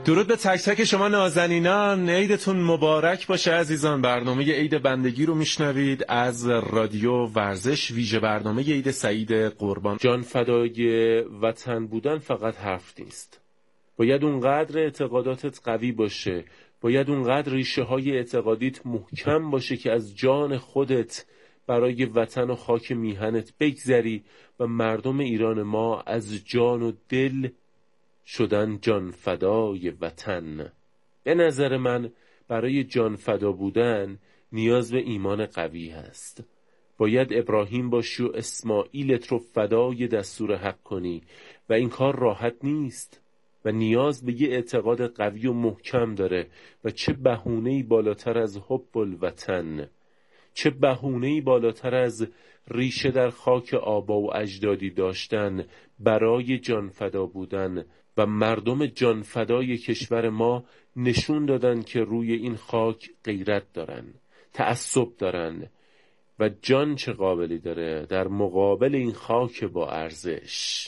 درود به تک تک شما نازنینان، عیدتون مبارک باشه عزیزان. برنامه عید بندگی رو میشنوید از رادیو ورزش، ویژه برنامه عید سعید قربان. جان فدای وطن بودن فقط حرف نیست، باید اونقدر اعتقاداتت قوی باشه، باید اونقدر ریشه های اعتقادیت محکم باشه که از جان خودت برای وطن و خاک میهنت بگذری و مردم ایران ما از جان و دل شدن جان فدای وطن. به نظر من برای جان فدا بودن نیاز به ایمان قوی هست. باید ابراهیم باشی و اسماعیلت رو فدای دستور حق کنی و این کار راحت نیست و نیاز به یه اعتقاد قوی و محکم داره. و چه بهونه‌ای بالاتر از حب الوطن، چه بهونه‌ای بالاتر از ریشه در خاک آبا و اجدادی داشتن برای جان فدا بودن. و مردم جان فدای کشور ما نشون دادن که روی این خاک غیرت دارن، تعصب دارن و جان چه قابلی داره در مقابل این خاک با ارزش.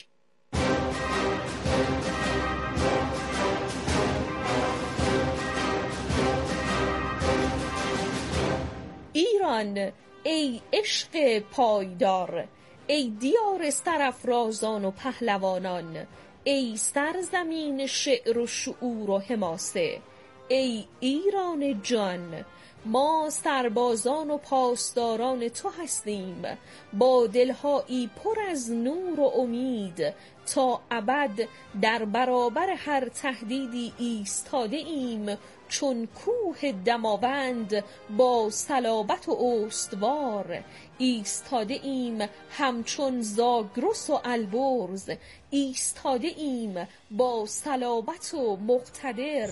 ایران ای عشق پایدار، ای دیار سرافرازان و پهلوانان، ای سرزمین شعر و شعور و حماسه، ای ایران جان، ما سربازان و پاسداران تو هستیم، با دلهایی پر از نور و امید تا ابد در برابر هر تهدیدی ایستاده ایم، چون کوه دماوند با صلابت و استوار، ایستاده ایم همچون زاگرس و البرز، ایستاده ایم با صلابت و مقتدر.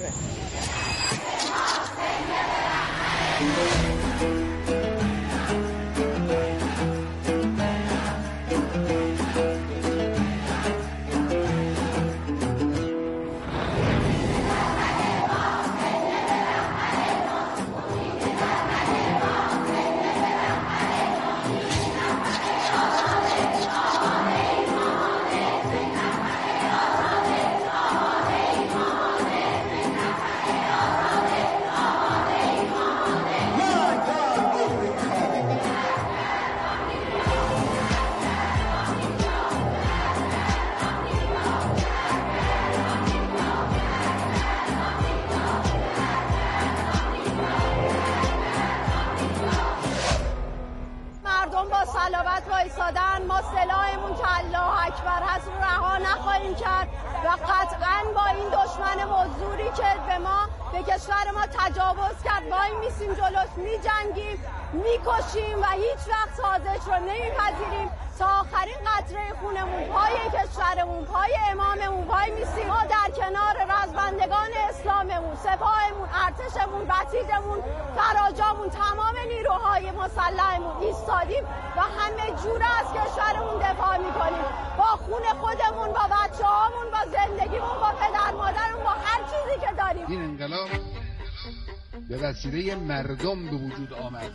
ما سلاحمون که الله اکبر هست رو رها نخواهیم کرد و قطعاً با این دشمن مزدوری که به کشور ما تجاوز کرد وای میسیم جلوش، میجنگیم، میکشیم و هیچ وقت سازش رو نمیپذیریم. تا آخرین قطره خونمون پای کشورمون، پای اماممون وای میسیم. ما در کنار رزمندگان اسلاممون، سپاهمون، ارتشمون، بسیجمون، فراجامون، تمام نیروهای مسلحمون ایستادیم و همه جور از کشورمون دفاع میکنیم، با خون خودمون، با بچه‌هامون، با زندگیمون، با پدر مادرمون، با هر چیزی که داریم. این انقلاب به وسیله مردم به وجود آمد،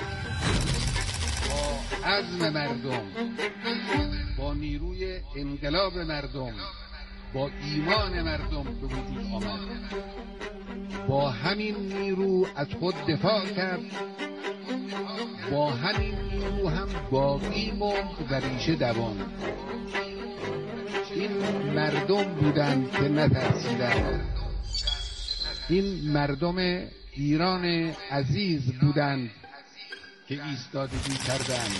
با عزم مردم، با نیروی انقلاب مردم، با ایمان مردم به وجود آمد. با همین نیرو از خود دفاع کرد، با همین نیرو هم باقی موند و ریشه دواند. این مردم بودند که نترسیدند، این مردم ایران عزیز بودند که ایستادگی کردند.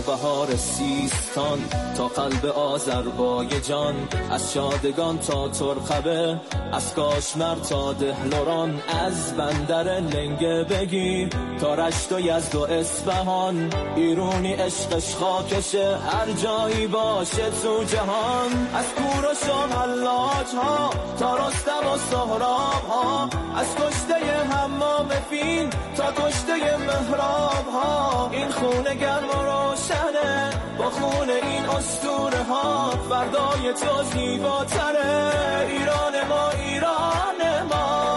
بهار سیستان تا قلب آذربایجان، از شادگان تا ترقبه، از کاشمر تا دهلوران، از بندر لنگه بگیر تا رشت و یزد و اصفهان. ایرونی عشقش خاکشه هر جایی باشه تو جهان، از کوروش و حلاج ها تا رستم و سهراب ها، از کشته حمام فین تا کشته مهراب ها. این خونه گرم و روشنه با خونه این اسطوره ها، فردای تو زیباتره ایران ما، ایران ما.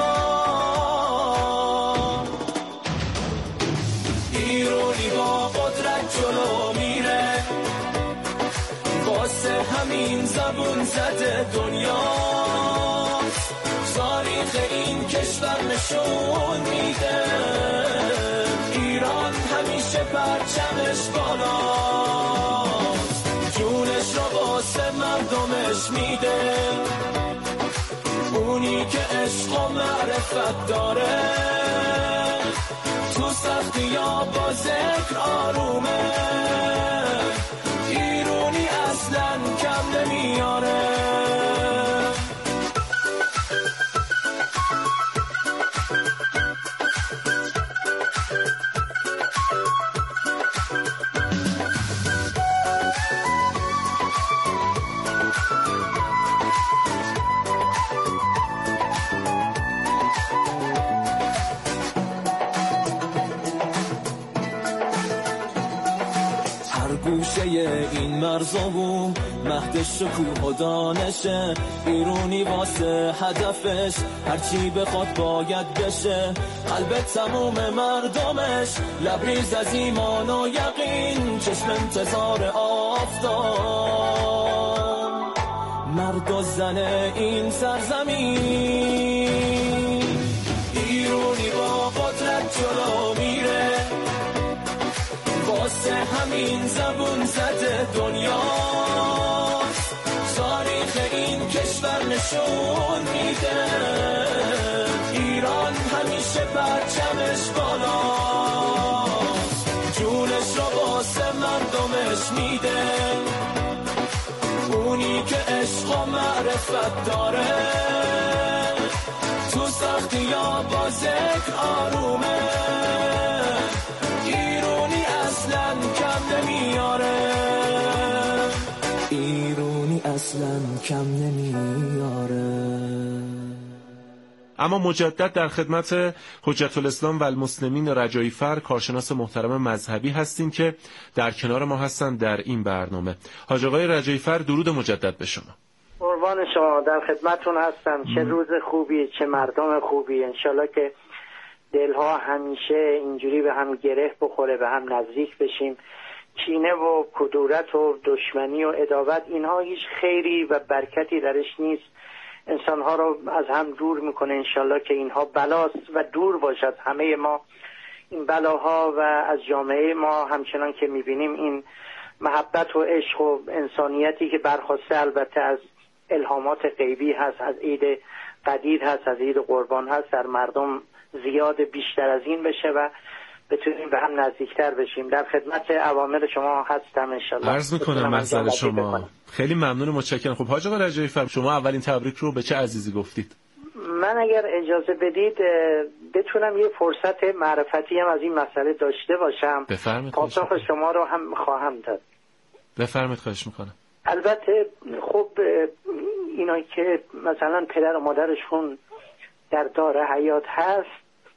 ایرانی با قدرت جلو میره، واسه همین زبون زده دنیاست، تاریخ این کشور نشون میده ایران همیشه پرچمش بالاست، جونش رو واسه مردمش میده، اونی که عشق و معرفت داره، تو سختی ها با ذکر آرومه، ایرونی اصلا کم نمیاره. گوشه این مرزمون مهد شکوه و دانشه، ایرونی واسه هدفش هرچی بخواد باید بشه، قلب تموم مردمش لبریز از ایمان و یقین، چشم انتظار آفتاب، مرد و زن این سرزمین. ایرونی با قدرت جلو میره، واسه همین زبون زده دنیاست، تاریخ این کشور نشون میده ایران همیشه پرچمش بالاست، جونش رو واسه مردمش میده، اونی که عشق و معرفت داره، تو سختی ها با ذکر آرومه، ایرونی اصلا کم نمیاره، ایرونی اصلا کم نمیاره. اما مجدد در خدمت حجت الاسلام و المسلمین رجایی فر، کارشناس محترم مذهبی هستیم که در کنار ما هستن در این برنامه. حاج آقای رجایی فر، درود مجدد به شما. قربان شما، در خدمتون هستم. چه روز خوبی، چه مردم خوبی. انشالله که دلها همیشه اینجوری به هم گره بخوره، به هم نزدیک بشیم. کینه و کدورت و دشمنی و عداوت، اینها هیچ خیری و برکتی درش نیست، انسانها رو از هم دور میکنه. انشالله که اینها بلاست و دور باشد همه ما این بلاها و از جامعه ما همچنان که میبینیم این محبت و عشق و انسانیتی که برخواسته البته از الهامات غیبی هست، از عید قدیر هست، از عید قربان هست، در مردم زیاد بیشتر از این بشه و بتونیم به هم نزدیکتر بشیم. در خدمت اوامر شما هستم انشالله. عرض میکنم منزل شما. خیلی ممنون و متشکرم. خب حاج آقا رجایی فر، شما اولین تبریک رو به چه عزیزی گفتید؟ من اگر اجازه بدید بتونم یه فرصت معرفتی هم از این مسئله داشته باشم. بفرمایید. پاسخ شما رو هم خواهم داد. بفرمایید، خواهش میکنم. البته خب اینایی که مثلا پدر و مادرشون در دار حیات هست،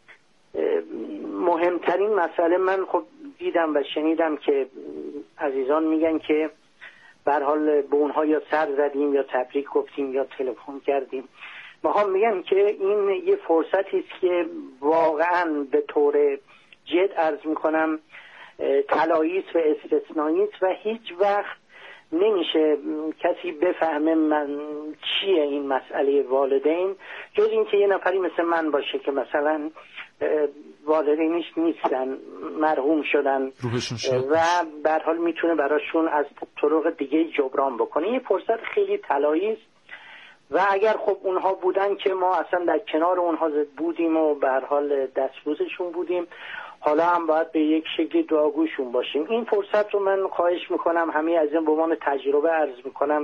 مهمترین مسئله من خب دیدم و شنیدم که عزیزان میگن که به هر حال به اونها یا سر زدیم یا تبریک گفتیم یا تلفن کردیم. ما میگم که این یه فرصتی است که واقعا به طور جد عرض میکنم طلایی است و استثنایی است و هیچ وقت نمیشه کسی بفهمه من چیه این مسئله والدین، جز این که یه نفری مثل من باشه که مثلا والدینش نیستن، مرحوم شدن و به هر حال میتونه براشون از طرق دیگه جبران بکنه. یه فرصت خیلی طلایی است و اگر خب اونها بودن که ما اصلا در کنار اونها بودیم و به هر حال دستبوسشون بودیم، حالا هم باید به یک شکلی دعاگوشون باشیم. این فرصت رو من خواهش میکنم همه از این به عنوان تجربه عرض میکنم،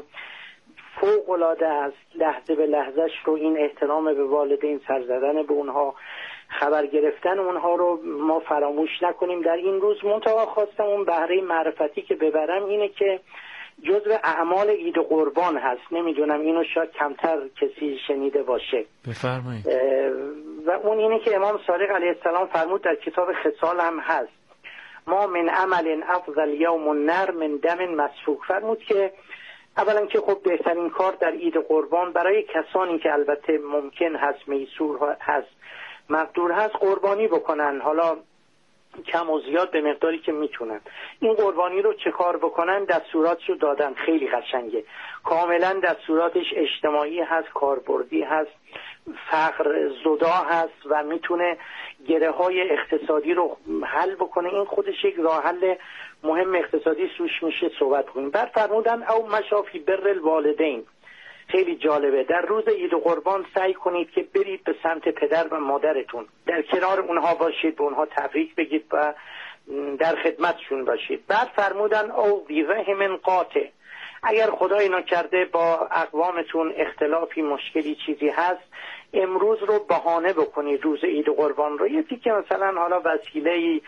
فوق العاده است. لحظه به لحظهش رو این احترام به والدین، سر زدن به اونها، خبر گرفتن اونها رو ما فراموش نکنیم در این روز. منتها خواستم اون بهره معرفتی که ببرم اینه که جزو اعمال عید قربان هست. نمیدونم اینو شاید کمتر کسی شنیده باشه. بفرمایید. و اون اینه که امام صادق علیه السلام فرمود، در کتاب خصال هم هست، ما من عمل افضل یوم النر من دم مسفوک. فرمود که اولا که خب بهترین کار در عید قربان برای کسانی که البته ممکن هست، میسور هست، مقدور هست، قربانی بکنن، حالا کم و زیاد به مقداری که میتونن. این قربانی رو چه کار بکنن؟ دستوراتشو دادن، خیلی قشنگه، کاملا دستوراتش اجتماعی هست، کاربردی هست، فقر زدا هست و میتونه گره های اقتصادی رو حل بکنه. این خودش یک راه حل مهم اقتصادی سوش میشه صحبت کنیم. بعد فرمودن او مشافی بر الوالدین. خیلی جالبه، در روز عید قربان سعی کنید که برید به سمت پدر و مادرتون، در کنار اونها باشید، به اونها تبریک بگید و در خدمتشون باشید. بعد فرمودن او بی رحم قاطع، اگر خدای نکرده با اقوامتون اختلافی، مشکلی، چیزی هست، امروز رو بهانه بکنید، روز عید قربان رو، یه تیکه مثلا حالا وسیله‌ای،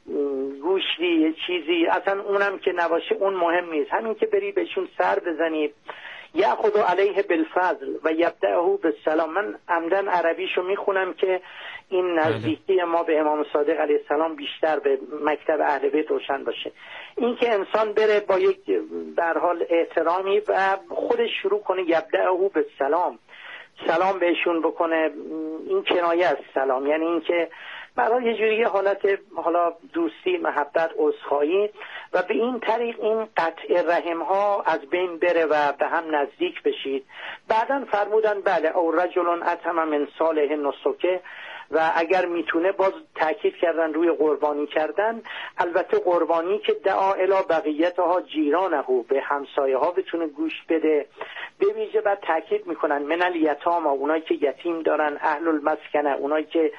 گوشتی، یه چیزی، اصلا اونم که نباشه اون مهم نیست، همین که بری بهشون سر بزنید. یأخذ علیه بالفضل و یبدأه بالسلام. من عمدن عربیشو میخونم که این نزدیکی ما به امام صادق علیه السلام بیشتر به مکتب اهل بیت روشن باشه. این که انسان بره با یک به هر حال احترامی و خودش شروع کنه، یبدأه بالسلام، سلام بهشون بکنه. این کنایه از سلام، یعنی این که برای یه جوری حالت حالا دوستی، محبت، عذرخواهی و به این طریق این قطع رحم ها از بین بره و به هم نزدیک بشید. بعداً فرمودن بله او رجل اتم من صالح نسکه، و اگر میتونه باز تاکید کردن روی قربانی کردن، البته قربانی که دعا الی بقیتها جیرانه، به همسایه ها بتونه گوش بده. به ویژه بعد تاکید میکنن من الیتاما، اونایی که یتیم دارن، اهل المسکنه، اونایی که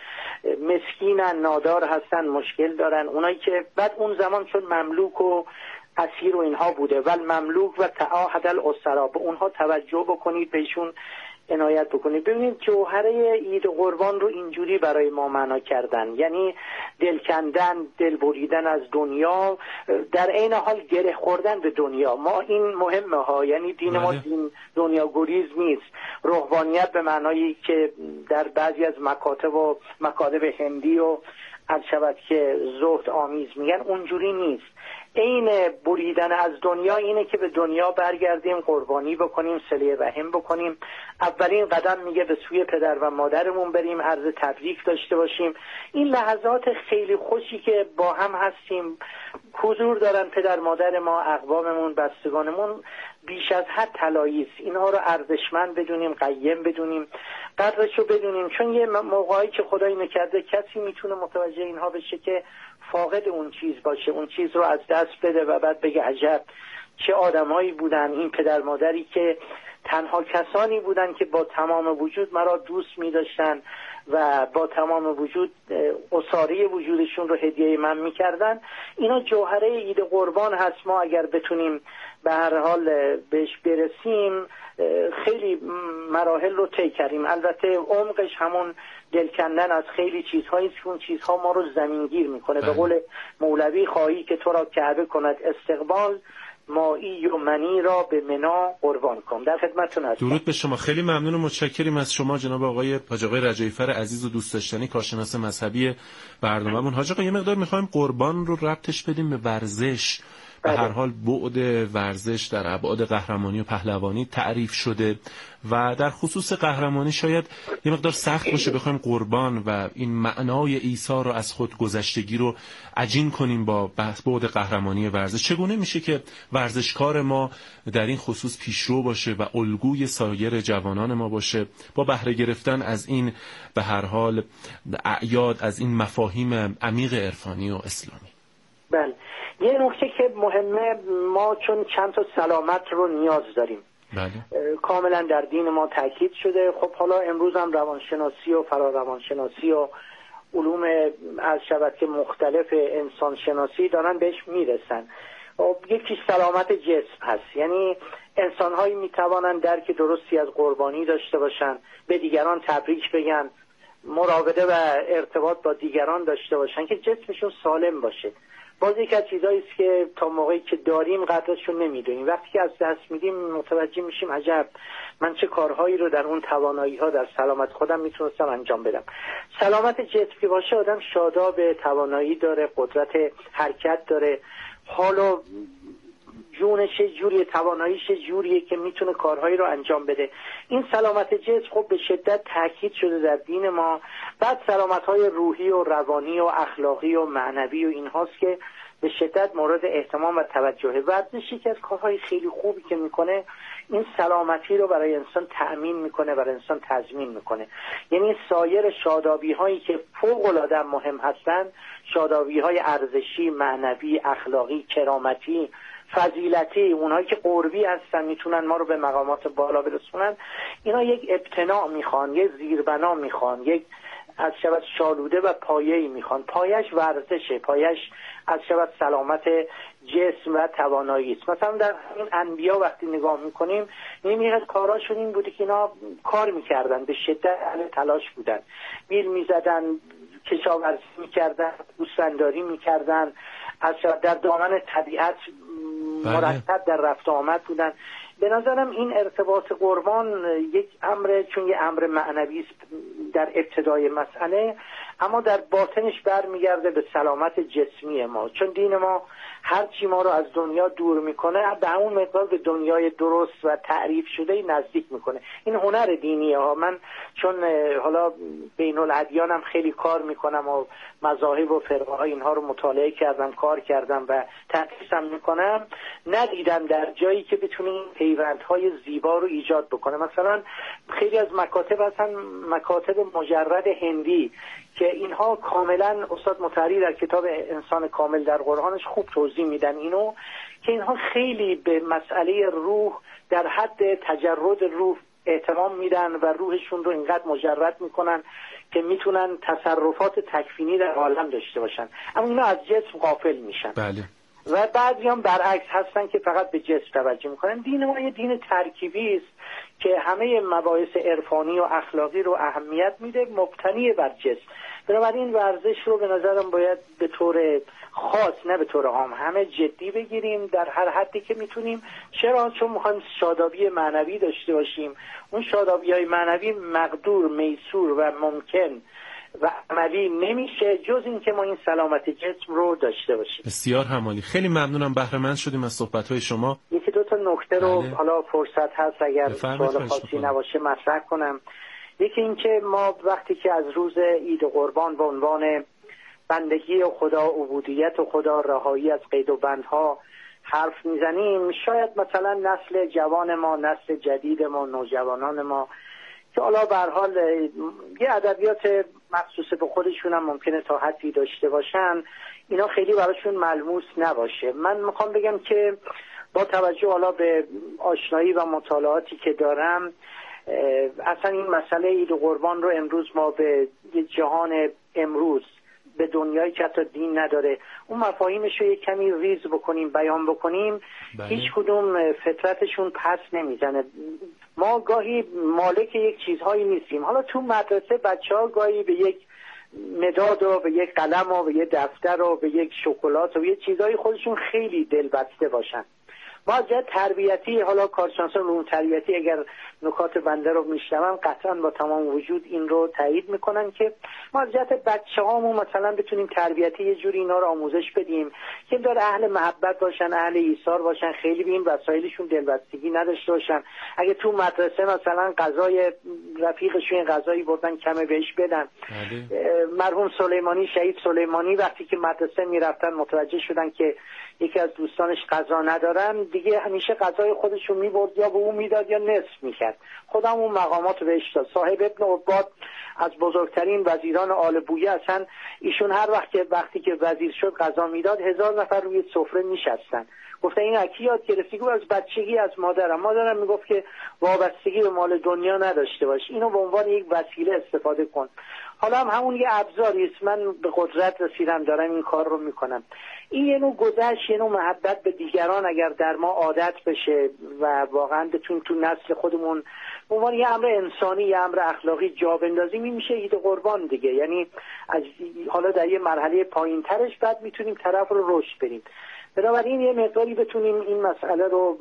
مسکینن، نادار هستن، مشکل دارن، اونایی که بعد اون زمان چون مملوک و اسیر و اینها بوده، ول مملوک و تعاهد الاسرا، به اونها توجه بکنید، بهشون عنایت بکنید. ببینید جوهره عید قربان رو اینجوری برای ما معنا کردن، یعنی دل کندن، دل بریدن از دنیا، در عین حال گره خوردن به دنیا. ما این مهمه ها، یعنی دین ما دین دنیا گریز نیست. روحانیت به معنایی که در بعضی از مکاتب هندی و عرض شود که زهد آمیز میگن، اونجوری نیست. این بریدن از دنیا اینه که به دنیا برگردیم، قربانی بکنیم، صله رحم بکنیم. اولین قدم میگه به سوی پدر و مادرمون بریم، عرض تبریک داشته باشیم. این لحظات خیلی خوشی که با هم هستیم، حضور دارن پدر مادر ما، اقواممون، بستگانمون، بیش از حد طلایی است. اینها رو ارزشمند بدونیم، قیم بدونیم، قدرشو بدونیم، چون یه موقعی که خدای نکرده کسی میتونه متوجه اینها بشه که فاقد اون چیز باشه، اون چیز رو از دست بده و بعد بگه عجب چه آدمایی بودن این پدر مادری که تنها کسانی بودن که با تمام وجود مرا دوست می داشتن و با تمام وجود اساره وجودشون رو هدیه من می کردن. اینا جوهره عید قربان هست. ما اگر بتونیم به هر حال بهش برسیم خیلی مراحل رو طی کردیم. البته عمقش همون دل کندن از خیلی چیزهایی که اون چیزها ما رو زمینگیر میکنه. به قول مولوی خواهی که تو را کعبه کند استقبال، مایی و منی را به منا قربان کن. در خدمتتون هستم. درود به شما. خیلی ممنون و متشکریم از شما جناب آقای حاج آقای رجایی‌فر عزیز و دوست داشتنی، کارشناس مذهبی برنامه‌مون. حاج آقا یه مقدار می‌خوایم قربان رو ربطش بدیم به ورزش. به هر حال بعد ورزش در ابعاد قهرمانی و پهلوانی تعریف شده و در خصوص قهرمانی شاید یه مقدار سخت باشه بخوایم قربان و این معنای عیسی رو از خودگذشتگی رو عجین کنیم با بعد قهرمانی ورزش. چگونه میشه که ورزشکار ما در این خصوص پیشرو باشه و الگوی سایر جوانان ما باشه با بهره گرفتن از این به هر حال اعیاد، از این مفاهیم عمیق عرفانی و اسلامی؟ بله، یه نکته که مهمه، ما چون چند تا سلامت رو نیاز داریم. بله. کاملا در دین ما تاکید شده. خب حالا امروز هم روانشناسی و فراروانشناسی و علوم از شبکه مختلف انسانشناسی دارن بهش میرسن. یکی سلامت جسم هست، یعنی انسان‌هایی میتوانند درک درستی از قربانی داشته باشن، به دیگران تبریک بگن، مراوده و ارتباط با دیگران داشته باشن که جسمشون سالم باشه. باز یک از چیزایی است که تا موقعی که داریم قدرشون نمیدونیم، وقتی که از دست میدیم متوجه میشیم عجب من چه کارهایی رو در اون توانایی‌ها در سلامت خودم میتونستم انجام بدم. سلامت جسم که باشه آدم شاداب، توانایی داره، قدرت حرکت داره، حال و جونش جوری، تواناییش جوریه که میتونه کارهایی رو انجام بده. این سلامت جسم خب به شدت تاکید شده در دین ما. بعد سلامت‌های روحی و روانی و اخلاقی و معنوی و اینهاست که به شدت مورد اهتمام و توجه. ورزشی که از کارهای خیلی خوبی که میکنه این سلامتی رو برای انسان تأمین میکنه، برای انسان تضمین میکنه. یعنی سایر شادابی هایی که فوق العاده مهم هستن، شادابی های ارزشی، معنوی، اخلاقی، کرامتی، فضیلتی، اونهایی که قربی هستن میتونن ما رو به مقامات بالا برسونن، اینا یک ابتناء میخوان، یک زیربنا میخوان، یک از شبت شالوده و پایه‌ای میخوان. پایش ورزشه، پایش از شبت سلامت جسم و توانایی است. مثلا در این انبیا وقتی نگاه میکنیم میبینیم کاراشون این بوده که اینا کار میکردن، به شدت اهل تلاش بودن، بیل میزدن، کشاورزی میکردن، گوسفنداری میکردن، از شبت در دامن طبیعت مرتب در رفت و آمد بودن. به نظرم این ارتباط قربان یک امر، چون یک امر معنوی است در ابتدای مسئله، اما در باطنش برمیگرده به سلامت جسمی ما، چون دین ما هر چی ما رو از دنیا دور میکنه به همون مقدار به دنیای درست و تعریف شده نزدیک میکنه. این هنر دینیه ها. من چون حالا بین الادیانم خیلی کار میکنم و مذاهب و فرقه ها اینها رو مطالعه کردم، کار کردم و تدریسم میکنم، ندیدم در جایی که بتونه این پیوندهای زیبا رو ایجاد بکنه. مثلا خیلی از مکاتب هستن، مکاتب مجرد هندی که اینها کاملا استاد مطهری در کتاب انسان کامل در قرآنش خوب توضیح میدن اینو، که اینها خیلی به مسئله روح در حد تجرد روح احترام میدن و روحشون رو اینقدر مجرد میکنن که میتونن تصرفات تکوینی در عالم داشته باشن، اما اینا از جسم غافل میشن. بله. و بعضی هم برعکس هستن که فقط به جسم توجه میکنن. دین ما یه دین ترکیبی است که همه مباحث عرفانی و اخلاقی رو اهمیت میده، مبتنی بر جسم. بنابراین ورزش رو به نظرم باید به طور خاص نه به طور عام همه جدی بگیریم در هر حدی که میتونیم. چرا؟ چون میخوایم شادابی معنوی داشته باشیم. اون شادابی های معنوی مقدور، میسور و ممکن و عملی نمیشه جز این که ما این سلامت جسم رو داشته باشیم. بسیار همالی. خیلی ممنونم، بهره مند شدیم از صحبت‌های شما. یکی دو تا نکته رو حالا فرصت هست اگر سوال خاصی نباشه مطرح کنم. یکی این که ما وقتی که از روز عید قربان به عنوان بندگی خدا، عبودیت خدا، رهایی از قید و بندها حرف میزنیم، شاید مثلا نسل جوان ما، نسل جدید ما، نوجوانان ما که حالا به هر حال یه ادبیات مخصوص به خودشون هم ممکنه تا حدی داشته باشن، اینا خیلی براشون ملموس نباشه. من میخوام بگم که با توجه حالا به آشنایی و مطالعاتی که دارم، اصلا این مسئله عید قربان رو امروز ما به یه جهان امروز، به دنیایی که حتی دین نداره، اون مفاهیمش رو یک کمی ریز بکنیم، بیان بکنیم، هیچ کدوم فطرتشون پس نمیزنه. ما گاهی مالک یک چیزهایی نیستیم. حالا تو مدرسه بچه‌ها گاهی به یک مداد و به یک قلم و به یک دفتر و به یک شکلات و به یک چیزهای خودشون خیلی دلبسته باشن. ما از جهت تربیتی، حالا کارشناسان علوم تربیتی اگر نکات بنده رو میشنون قطعا با تمام وجود این رو تایید میکنن که ما از جهت بچه‌هامون مثلا بتونیم تربیتی یه جوری اینا رو آموزش بدیم که داره اهل محبت باشن، اهل ایثار باشن، خیلی به این وسایلشون دلبستگی نداشته باشن. اگه تو مدرسه مثلا غذای رفیقشون غذایی بردن کمه بهش بدن. مرحوم سلیمانی، شهید سلیمانی وقتی که مدرسه میرفتن متوجه شدن که یکی از دوستانش غذا ندارن، دیگه همیشه غذای خودشون میبرد یا به اون میداد یا نصف میکرد. خودم اون مقامات رو بهش داد. صاحب ابن عباد از بزرگترین وزیران آل بویه اصلا ایشون هر وقتی که وزیر شد غذا میداد 1000 نفر روی سفره میشستن. گفتن این اکی یاد گرفتی؟ گفت از بچگی از مادرم میگفت که وابستگی به مال دنیا نداشته باش، اینو به عنوان یک وسیله استفاده کن. حالا همون یه ابزاری است، من به قدرت رسیدم دارم این کار رو میکنم. این یه نوع گذشت، یه نوع محبت به دیگران اگر در ما عادت بشه و واقعا بتون تو نسل خودمون به عنوان یه امر انسانی، یه امر اخلاقی جا بندازیم، این میشه عید قربان دیگه. یعنی از حالا در یه مرحله پایین ترش بعد میتونیم طرف رو رشد بریم. بنابراین یه مقداری بتونیم این مسئله رو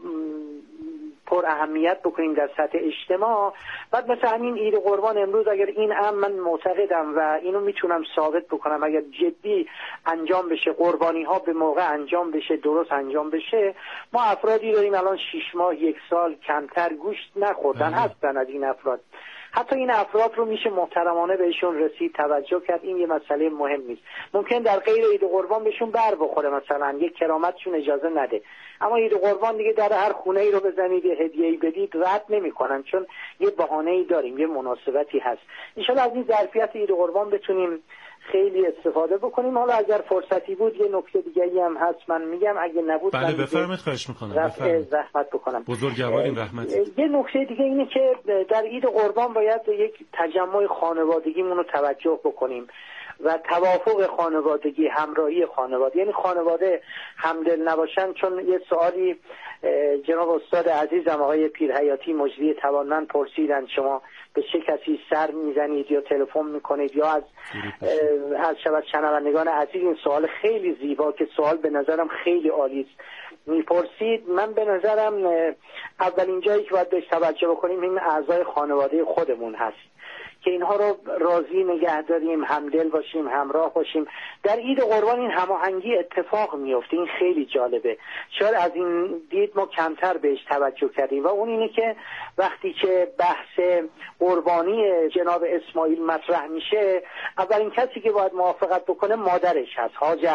پر اهمیت بکنیم در سطح اجتماع. بعد مثلا همین عید قربان امروز اگر این من معتقدم و اینو میتونم ثابت بکنم اگر جدی انجام بشه، قربانی ها به موقع انجام بشه، درست انجام بشه، ما افرادی داریم الان 6 ماه 1 سال کمتر گوشت نخوردن هستن از این افراد. حتی این افراد رو میشه محترمانه بهشون رسید، توجه کرد، این یه مسئله مهم نیست. ممکن در غیر عید قربان بهشون بر بخوره، مثلا یک کرامتشون اجازه نده، اما عید قربان دیگه در هر خونه ای رو بزنید یه هدیه‌ای بدید رد نمی‌کنن، چون یه بهانه‌ای داریم، یه مناسبتی هست. ان شاءالله از این ظرفیت عید قربان بتونیم خیلی استفاده بکنیم. حالا اگر فرصتی بود یه نکته دیگه‌ای هم هست من میگم، اگه نبود بله بفرمایید، خواهش می‌کنم، بفرمایید، زحمت بکنم. بزرگوارین رحمت. یه نکته دیگه اینه که در عید قربان باید یک تجمع خانوادگیمون رو توجه بکنیم و توافق خانوادگی، همراهی خانواده، یعنی خانواده همدل نباشن. چون یه سوالی جناب استاد عزیزم آقای پیرحیاتی مجری توانمند پرسیدن شما به چه کسی سر میزنید یا تلفن میکنید یا از شنوندگان عزیز این سوال خیلی زیبا که سوال به نظرم خیلی عالی است میپرسید. من به نظرم اولین جایی که باید بهش توجه بکنیم این اعضای خانواده خودمون هست که اینها رو راضی نگه داریم، همدل باشیم، همراه باشیم. در عید قربان این هماهنگی اتفاق میفته، این خیلی جالبه. شاید از این دید ما کمتر بهش توجه کردیم و اون اینه که وقتی که بحث قربانی جناب اسماعیل مطرح میشه، اولین کسی که باید موافقت بکنه مادرش هست،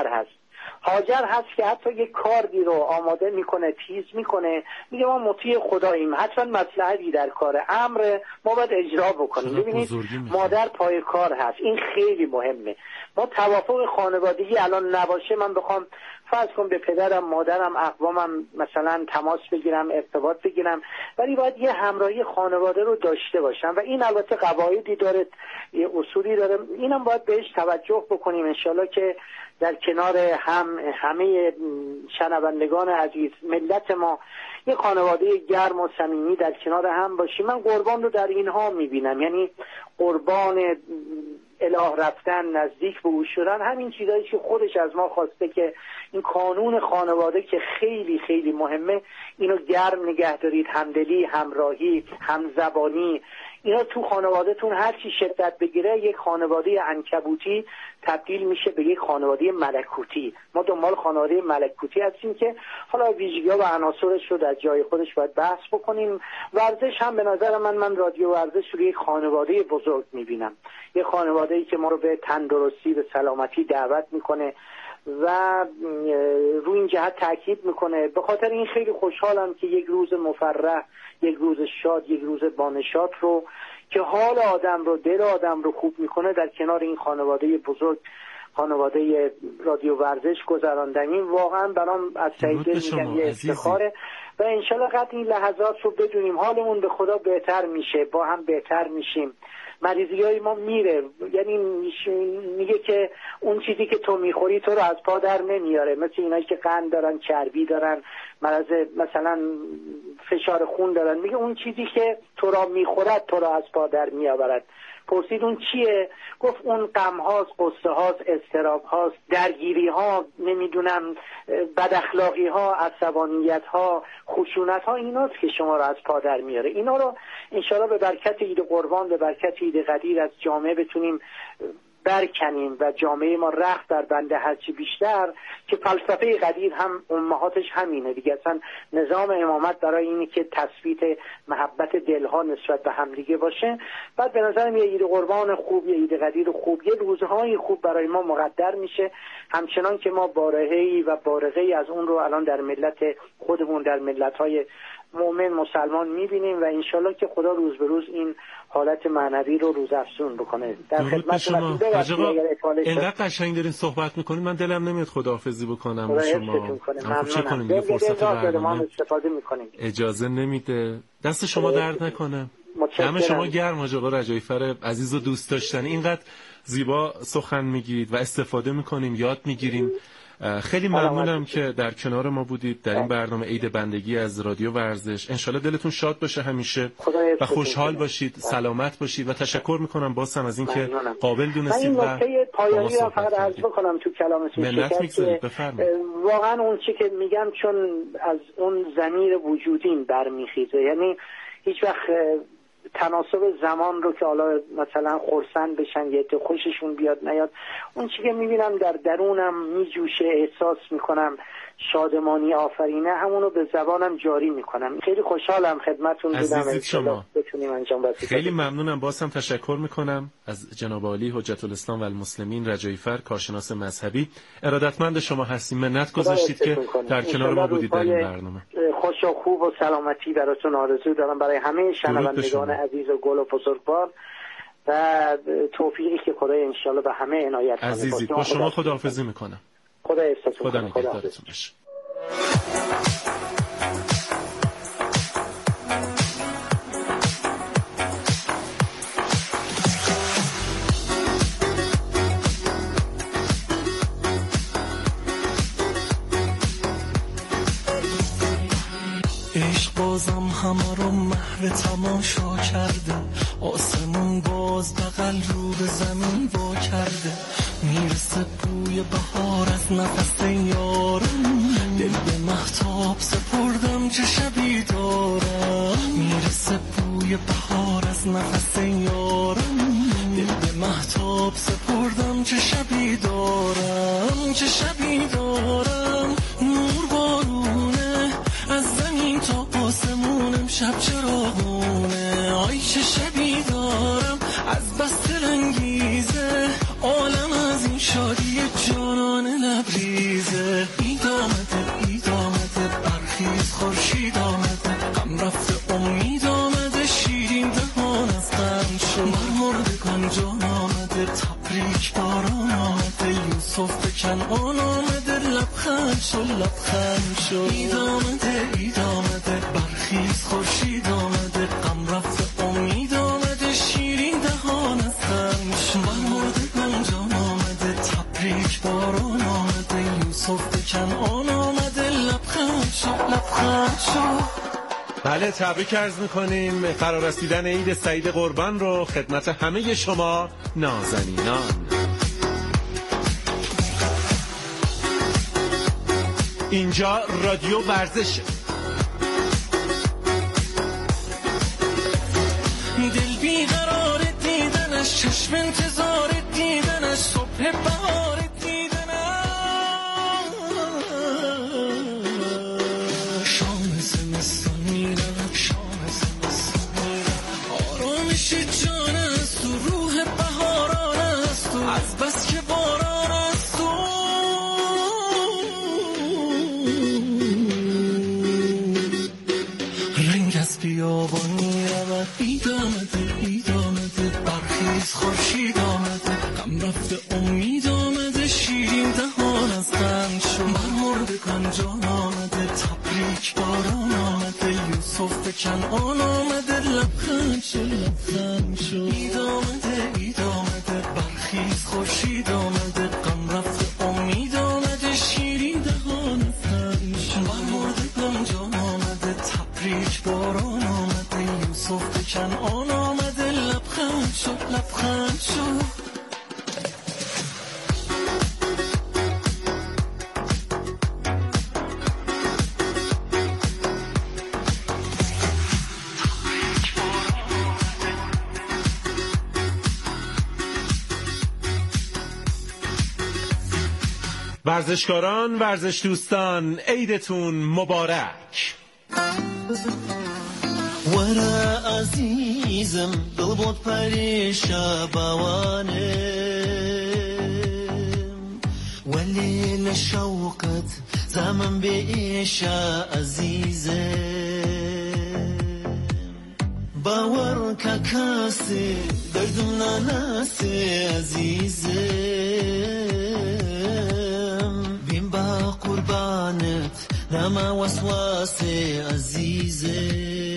هاجر هست که حتی یک کاردی رو آماده میکنه، تیز میکنه، میگه ما مطیع خداییم، حتما مصلحتی در کار، امر ما باید اجرا بکنیم. ببینید مادر پای کار هست، این خیلی مهمه. ما توافق خانوادگی الان نباشه، من بخوام فرض کنم به پدرم، مادرم، اقوامم مثلا تماس بگیرم، ارتباط بگیرم، ولی باید یه همراهی خانواده رو داشته باشم و این البته قواعدی داره، یه اصولی داره، اینم باید بهش توجه بکنیم. انشالله که در کنار همه شنوندگان عزیز ملت ما یه خانواده گرم و صمیمی در کنار هم باشیم. من قربان رو در اینها میبینم، یعنی قربان اله رفتن، نزدیک به او شدن، همین چیزایی که خودش از ما خواسته که این قانون خانواده که خیلی خیلی مهمه، اینو گرم نگه دارید، همدلی، همراهی، همزبانی، اینا تو خانوادهتون هر چی شدت بگیره یک خانواده عنکبوتی تبدیل میشه به یک خانواده ملکوتی. ما دنبال خانواده ملکوتی هستیم که حالا ویژگی‌ها و عناصرش رو در جای خودش باید بحث بکنیم. ورزش هم به نظر من رادیو ورزش رو یک خانواده بزرگ میبینم، یک خانواده‌ای که ما رو به تندرستی، به سلامتی دعوت میکنه و روی این جهت تاکید میکنه. به خاطر این خیلی خوشحالم که یک روز مفرح، یک روز شاد، یک روز بانشاط رو که حال آدم رو، دل آدم رو خوب میکنه در کنار این خانواده بزرگ، خانواده رادیو ورزش گذراندنیم. واقعا برام از سعیده میگم یه افتخاره و انشالله قد این لحظات رو بدونیم حالمون به خدا بهتر میشه، با هم بهتر میشیم. مریضی های ما میره، یعنی میگه که اون چیزی که تو میخوری تو رو از پا در نمیاره، مثل اینایی که قند دارن، چربی دارن، مرض مثلا فشار خون دارن، میگه اون چیزی که تو را میخورد تو را از پا در میآورد. پرسید اون چیه؟ گفت اون غم هاست، قصه هاست، اضطراب هاست، درگیری ها، نمیدونم بد اخلاقی ها، عصبانیت ها، خشونت ها، ایناست که شما را از پا در میاره. اینا رو انشالله به برکت عید قربان، به برکت عید قدیر از جامعه بتونیم برکنیم و جامعه ما رخت در بنده هرچی بیشتر، که فلسفه قدیر هم امهاتش همینه دیگه. اصلا نظام امامت برای اینه که تثبیت محبت دلها نسبت به همدیگه باشه. بعد به نظرم یه عید قربان خوب، یه عید قدیر خوب، یه روزهای خوب برای ما مقدر میشه، همچنان که ما باره‌ای و بارقه‌ای از اون رو الان در ملت خودمون، در ملت‌های مؤمن مسلمان میبینیم و انشالله که خدا روز به روز این حالت معنوی رو روزافزون بکنه. در خدمت شما اینقدر قشنگ دارین صحبت میکنید، من دلم نمیاد خداحافظی بکنم با شما. چه کنیم یه فرصت برنامه استفاده میکنیم اجازه نمیده. دست شما درد نکنه. دم شما گرم حاج آقا رجاییفر عزیز و دوست داشتنی. اینقدر زیبا سخن میگید و استفاده میکنیم، یاد میگیریم. خیلی ممنونم که در کنار ما بودید در این برنامه عید بندگی از رادیو ورزش. انشالله دلتون شاد باشه همیشه و خوشحال باشید، سلامت باشید و تشکر میکنم باز هم از اینکه قابل دونستید. من این نکته پایانی رو فقط عرض بکنم تو کلامتون که واقعا اون چی که میگم چون از اون ضمیر وجودین برمیخیزه، یعنی هیچ وقت تناسب زمان رو که حالا مثلا خرسند بشن یه تو خوششون بیاد نیاد، اون چی که میبینم در درونم میجوشه، احساس میکنم شادمانی آفرینه، همونو به زبانم جاری میکنم. خیلی خوشحالم خدمتتون بودم. شما بتونیم انجام بدیم. خیلی ممنونم. باز هم تشکر میکنم از جناب عالی حجت الاسلام و المسلمین رجاییفر، کارشناس مذهبی. ارادتمند شما هستیم. منت گذاشتید که در کنار ما بودید در این برنامه. خوش و خوب و سلامتی براتون آرزو دارم برای همه شنوندگان عزیز و گل و بزرگوار و توفیقی که خدا انشالله به همه عنایت کنه. عزیزی با شما خداحافظی میکنم. خدا حفظتون کنه. خدا نگهدارتون باشه. بازم همه رو محو تماشا کرده، آسمون باز بغل رو به زمین وا کرده، میرسه بوی بهار از نفس یارم، دل به مهتاب سپردم چه شبی دارم، میرسه بوی بهار از نفس یارم، دل به مهتاب سپردم چه شبی دارم، چه شبی دارم، نور بارونه از زمین تا آسمونم، شب چراغونه، آی چه شبی دارم، از بس دلانگیزه، عالم از این شادی جانان لبریزه، عید آمده عید آمده، برخیز خورشید آمده، غم رفته امید آمده، شیرین دهان از غم شد، مرمردگان جان آمده، تبریک باران آمده، یوسف به کنعان آمده، لبخند شد لبخند شد، عید آمده عید آمده، برخیز خورشید آمده، غم رفته امید آمده، شیرین دهان از غم شد، مرمردگان جان آمده، تبریک باران آمده، یوسف به کنعان آمده، لبخند شد لبخند شد. بله تبریک عرض میکنیم فرارسیدن عید سعید قربان رو خدمت همه شما نازنینان. اینجا رادیو ورزش. دل بیقرار دیدنش، چشم انتظار دیدنش، صبح بهار دیدنش، شام زمستان میرم، شام زمستان میرم، آرامش جان است تو، روح بهاران است تو، از بس که باران است تو، رنگ از بیابان میرود، عید آمده عید آمده، برخیز خورشید آمده، غم رفته امید آمده، شیرین دهان از غم شد، مرمردگان جان آمده، تبریک باران آمده، یوسف به کنعان آمده، لبخند شد لبخند شد، عید آمده عید آمده، برخیز خورشید آمده، غم رفته امید آمده، شیرین دهان از غم شد، مرمردگان جان آمده، تبریک باران آمده، یوسف به کنعان آمده، لبخند شد لبخند شد. ورزشکاران، ورزش دوستان، عیدتون مبارک. ورا عزیزم دل بود پریشا بوانم، ولی لشوقت زمان بیشا عزیزم، باور که کسی دردم ننسی عزیزم بیم با قربانت نما وسواسی عزیزم